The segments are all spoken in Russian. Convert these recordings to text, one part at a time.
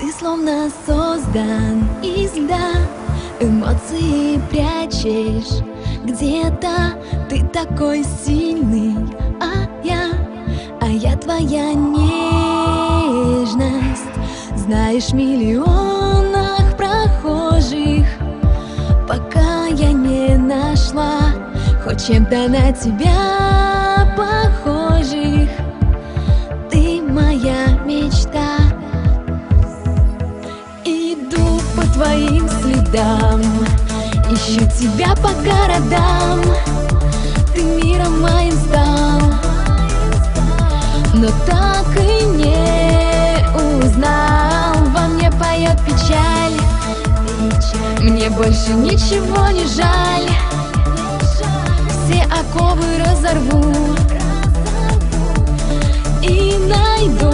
Ты словно создан из льда, эмоции прячешь где-то. Ты такой сильный, а я твоя нежность. Знаешь, в миллионах прохожих, пока я не нашла хоть чем-то на тебя похожих. Ты моя мечта. Иду по твоим следам, ищу тебя по городам. Ты миром моим стал, но так и не узнал. Во мне поет печаль, мне больше ничего не жаль. Все оковы разорву и найду.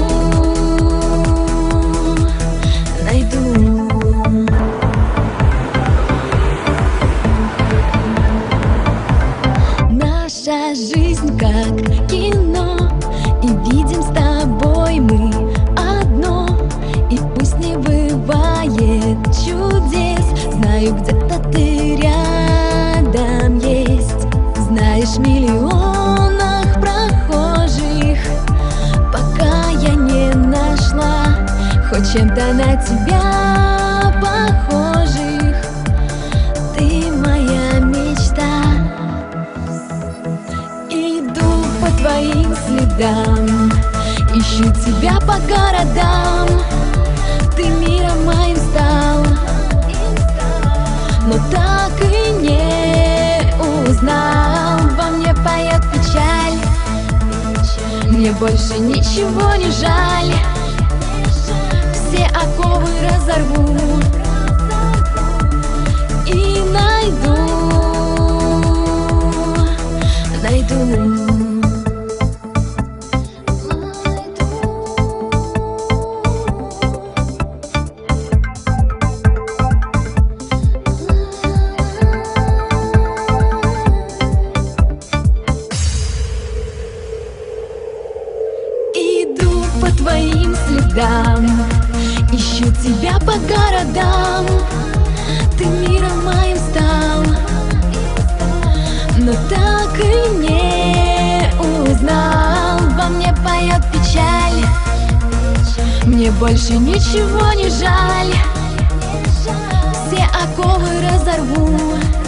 Наша жизнь как кино, и видим с тобой мы одно. И пусть не бывает чудес, знаю, где-то ты рядом есть. Знаешь, в миллионах прохожих, пока я не нашла хоть чем-то на тебя похожих. Ты моя мечта. Иду по твоим следам, ищу тебя по городам. Ты миром моим стал, но так и не узнал. Во мне поет печаль, мне больше ничего не жаль. Все оковы разорву и найду. Иду по твоим следам, ищу тебя по городам. Ты миром моим стал, но так и не узнал. Во мне поет печаль, мне больше ничего не жаль. Все оковы разорву